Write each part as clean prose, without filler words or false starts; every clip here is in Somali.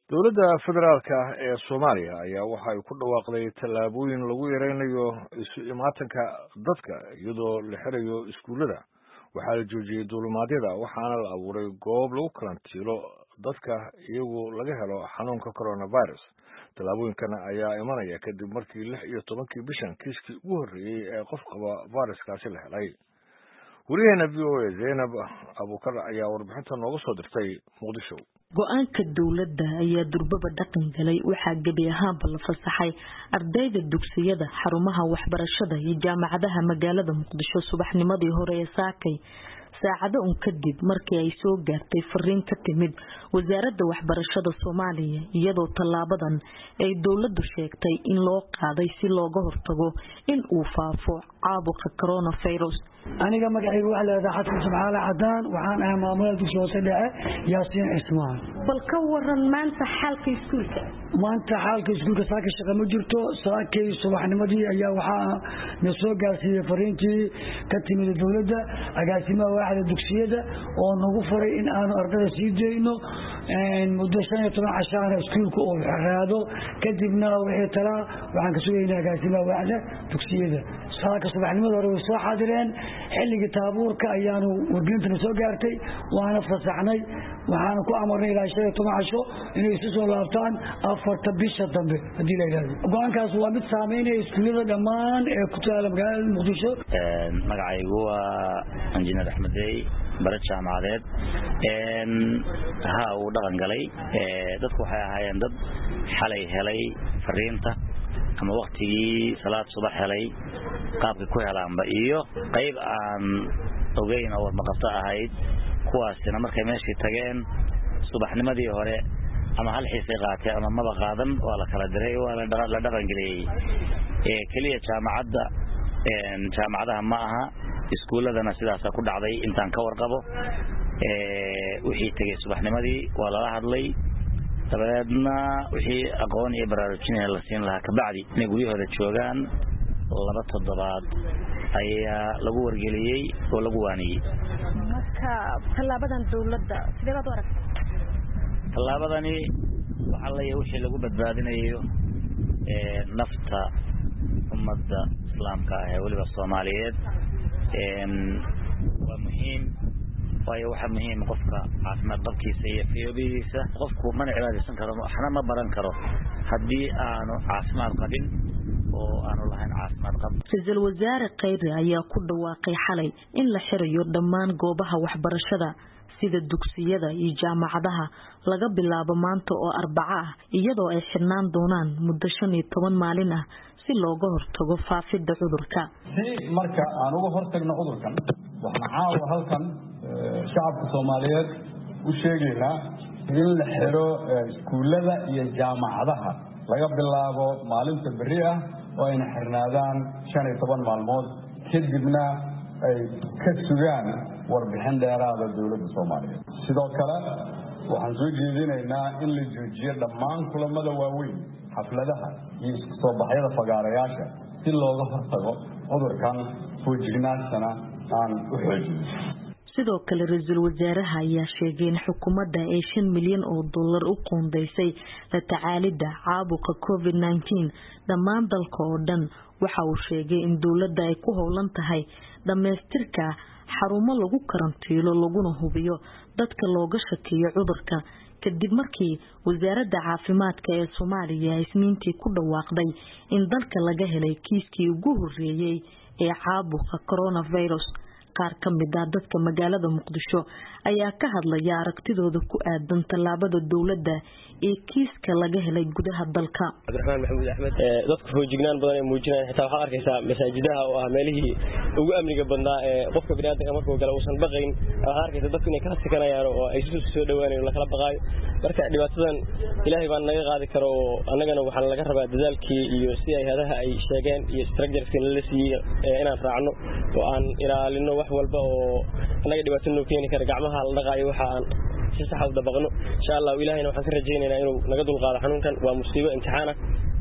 dowladda federaalka ee Soomaaliya ayaa waxa ay ku dhawaaqday tallaabooyin lagu yareynayo isu imaatanka dadka iyadoo la xirayo iskuulada. Waxaa la joojiyay duulimaadyada waxaana la abuuray goob lagu karantiilo dadka iyagoo laga helo xanuunka coronavirus. Tallaabooyinkan ayaa imanaya kadib markii 16 bishan kiiskii ugu horreeyay ee qof qaba viruskaasi la helay. Wariyaheena VOA Zainab Abuukar ayaa warbixinta nooga soo dirtay Muqdisho. go'aanka dawladda ayaa durbaba dhaqan galay waxaa gebi ahaanba la fasaxay ardayda dugsiyada xarumaha waxbarashada iyo jaamacadaha magaalada Muqdisho subaxnimadii hore ee saakay saacado kadib markii ay soo gaartay fariin ka timid wasaaradda waxbarashada Soomaaliya iyadoo tallaabadan ay dawladdu sheegtay in loo qaaday si looga hortago in uu faafo caabuqa coronavirus. aniga magacaygu waxa la yiraahdaa Xasan Jimcaale Cadaan waxaan ahay maamulaha dugsiga hoose dhexe Yaasiin Ismaan. bal ka waran maanta xaalka iskuulka saaka shaqo ma jirto saakay subaxnimadii ayaa waxa na soo gaarsiiyay fariintii ka timid dawladda agaasimaha waaxda dugsiyada oo nagu faray in aanu ardayda sii deyno muddo 15 casharna iskuulka oo xiraado kadibna wixii tala waxaan ka sugaynaa agaasimaha waaxda dugsiyada saaka subaxnimadii hore soo xaadireen xilliga taabuurka ayaanu wargelinta soo gaartay waana fasaxnay waxaan ku amarnay ilaa 15 casho inay isu soo laabtaan afarta bisha dambe hadii la yiraahdo go'aankaas waa mid saameynaya iskuulada dhammaan ee ku taala magaalada Muqdisho. magacaygu waa Injineer Axmedey barad jaamacadeed uu dhaqan galay dadku waxay ahaayeen dad xalay helay fariinta ama waqtigii salaad subax helay qaabka ku helaanba iyo qayb aan ogeyn oo maqafta ahayd kuwaasina markay meeshii tageen subaxnimadii hore ama hal xiisay qaatay ama maba qaadan waa la kala diray waa la dhaqan galay kaliya jaamacadaha ma aha iskuuladana sidaas ku dhacday intaan ka warqabo wixii tagay subaxnimadii waa la hadlay dabadeedna wixii aqoon iyo baraarujin la siin lahaa ka bacdi inay guryahooda joogaan 2 toddobaad ayaa lagu wargeliyay oo lagu waaniyay. marka tallaabadan dawladda sidee baad u aragtay? tallaabadani waxa la yahay wixii lagu badbaadinayo nafta ummadda islaamka ee waliba Soomaaliyeed waa muhiim waayo waxa muhiim qofka caafimaad qabkiisa iyo fiyobiisa qofku ma cibaadeysan karo waxna ma baran karo haddii aanu caafimaad qabin oo aanu lahayn caafimaad qab. Ra'iisul Wasaare Khayri ayaa ku dhawaaqay xalay in la xirayo dhammaan goobaha waxbarashada sida dugsiyada iyo jaamacadaha laga bilaabo maanta oo Arbaca ah iyadoo ay xirnaan doonaan muddo 15 maalin ah si looga hortago faafidda cudurka. marka aan uga hortagno cudurkan waxaan caawa halkan shacabka Soomaaliyeed u sheegaynaa in la xiro iskuulada iyo jaamacadaha laga bilaabo maalinta bari ah oo ay xirnaadaan 15 maalmood kadibna ay ka sugaan warbixin dheeraada dawladda Soomaaliyeed. sidoo kale waxaan soo jeedinaynaa in la joojiyo dhammaan kulamada waaweyn xafladaha iyo isku soo baxyada fagaarayaasha si looga hortago cudurkan foojignaantana aan u xoojin. sidoo kale ra'iisul wasaaraha ayaa sheegay in xukuumadda ay 5 milyan oo dollar u qoondeysay la tacaalida caabuqa COVID-19 dhammaan dalka oo dhan. waxa uu sheegay in dawladda ay ku howlan tahay dhameystirka xarumo lagu karantiilo laguna hubiyo dadka looga shakiyo cudurka kadib markii wasaaradda caafimaadka ee Soomaaliya isniintii ku dhawaaqday in dalka laga helay kiiskii ugu horreeyay ee caabuqa coronavirus. qaar ka mid ah dadka magaalada Muqdisho ayaa ka hadlaya aragtidooda ku aadan tallaabada dawladda ee kiiska laga helay gudaha dalka. Abdurrahmaan Maxamuud Axmed dadku foojignaan badan ay muujinayaan xitaa waxa arkaysaa masaajidaha oo ah meelihii ugu amniga badnaa ee qofka bini'aadamka markuu galo uusan baqayn waxa arkaysaa dadku inay ka sikanayaan oo ay soo dhawaanayaan la kala baqaayo. marka dhibaatadan Ilaahay baan naga qaadi karo oo annagana waxa laga rabaa dadaalkii iyo si ay hadaha ay sheegeen iyo structure-ka la siiyay inaan raacno oo aan ilaalino wax walba oo anaga dhibaato noo keeni kara gacmaha la dhaqaayo waxa aan si sax ah u dabaqno insha Allah Ilaahayna waxaan ka rajaynaynaa inuu naga dulqaado xanuunkan waa musiibo imtixaan ah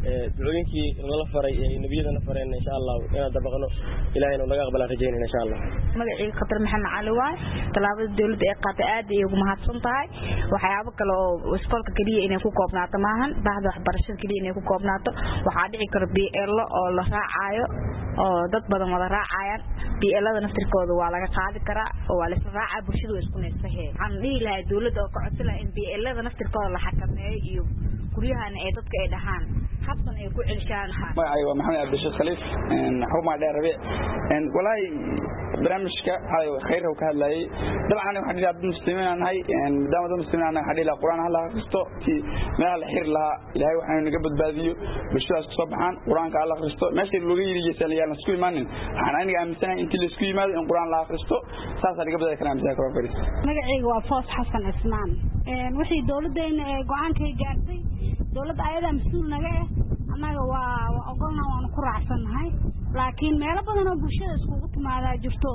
ducooyinkii nala faray ee nabiyadana fareen insha Allah inaan dabaqno ilaahayna naga aqbala rajaynayna insha Allah magacii Qatar Maxamed Cali waay talaabada dawladda ee qaatay aad ay ugu mahadsan tahay waxyaabo kale oo iskoolka kaliya inay ku koobnaato maahan baahda waxbarashada kaliya inay ku koobnaato waxaa dhici kara BL oo la raacayo oo dad badan wada raacayaan BL-da naftirkooda waa laga qaadi karaa oo waa la raacaa bulshada way isku neefsahay aan dhihi lahaa dawladda oo ka codsan in BL-da naftirkooda la xakameeyo iyo guryahan ay dadka ay dhahaan habsan ay ku celishaan magacay waa Maxamed Abdishaq Khaliif xuma dheerabe walay barnaamijka khayr oo ka hadlayay dabcan waxaan dad muslimiin anahay dad muslimiin anahay hadii la quraan la akhristo meel la xir laha ilaahay waxaan naga badbaadiyo bulshadaas soo baxaan quraanka la akhristo meeshii looga yiriyeysay la isku imaanin waxaan aniga aaminsanahay intii la isku yimaado in quraan la akhristo saas laga badbaadi karaa misaa karo faris magacayga waa Foos Xasan Ismaan wixii dawladdeena ee go'aankay gaartay dawladda ayada mas'uul naga ah anaga waa ogolna waan ku raacsanahay laakiin meelo badan oo bulshada isku timaada jirto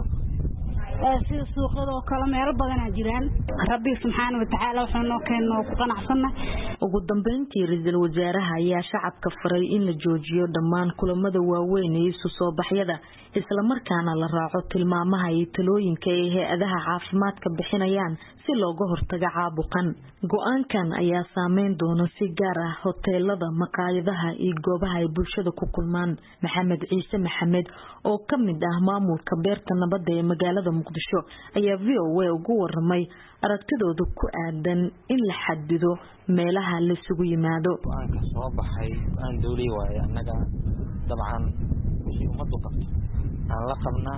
sida suuqyada oo kale meelo badan jiraan rabbi subxaanahu wa ta'aala wuxuu noo keenay ku qanacsanahay ugu dambeyntii ra'iisul wasaaraha ayaa shacabka faray in la joojiyo dhammaan kulamada waaweyn ee isu soo baxyada isla markaana la raaco tilmaamaha iyo talooyinka ay hay'adaha caafimaadka bixinayaan si looga hortago caabuqan go'aankan ayaa saameyn doona si gaar ah hoteelada maqaayadaha iyo goobaha ay bulshada ku kulmaan Maxamed Ciise Maxamed oo kamid ah maamulka beerta nabadda ee magaalada Muqdisho ayaa VOA ugu waramay aragtidooda ku aadan in la xadido meelaha la isugu yimaado go'aanka soo baxay aan dawladda waay anaga dabcan si umadu qabto aan la qabnaa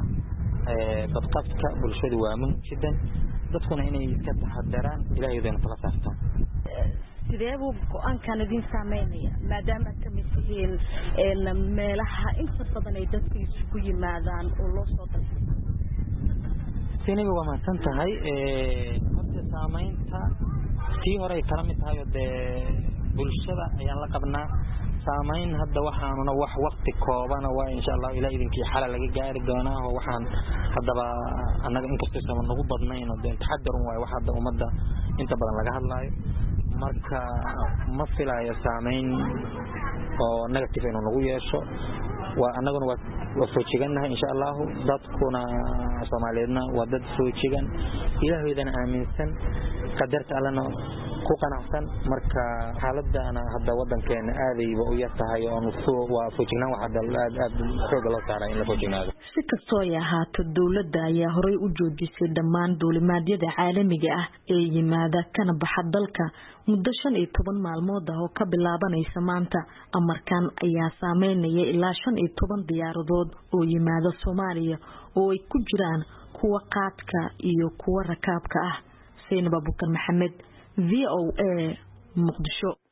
badqabka bulshada waa muhiim jiddan dadkuna inay iska taxadaraan ilaahayna kala saartaan sidee buu go'aankan idin saameynaya maadaama ka mid yihiin meelaha inta badan ay dadku isugu yimaadaan oo loo soo dalbado sinaga waa mahadsan tahay horta saameynta tii hore ay kala mid tahay oo bulshada ayaan la qabnaa saameyn hadda waxaanuna wax waqti kooban waa insha Allah ilaa idinkii xal laga gaari doonaa oo waxaan hadaba anaga inkastoo sama nagu badnayn oo taxadarun way waxa hadda umada inta badan laga hadlaayo marka ma filayo saameyn oo negative inuu nagu yeesho waa anaguna waa foojigannahay insha Allah dadkuna Soomaaliyeedna waa dad foojigan ilaahoodana aaminsan qadarta Allahna ku qanacsan marka xaaladana hadda wadankeena aadayba u yartahay oo waa foojignaan waxa aad xoog loo saaray in la foojignaado si kastoo ay ahaato dawladda ayaa horay u joojisay dhammaan duulimaadyada caalamiga ah ee yimaada kana baxa dalka muddo 15 maalmood ah oo ka bilaabanaysa maanta amarkan ayaa saameynaya ilaa 15 diyaaradood oo yimaada Soomaaliya oo ay ku jiraan kuwa qaadka iyo kuwa rakaabka ah Saynab Abubakar Maxamed VOA Muqdisho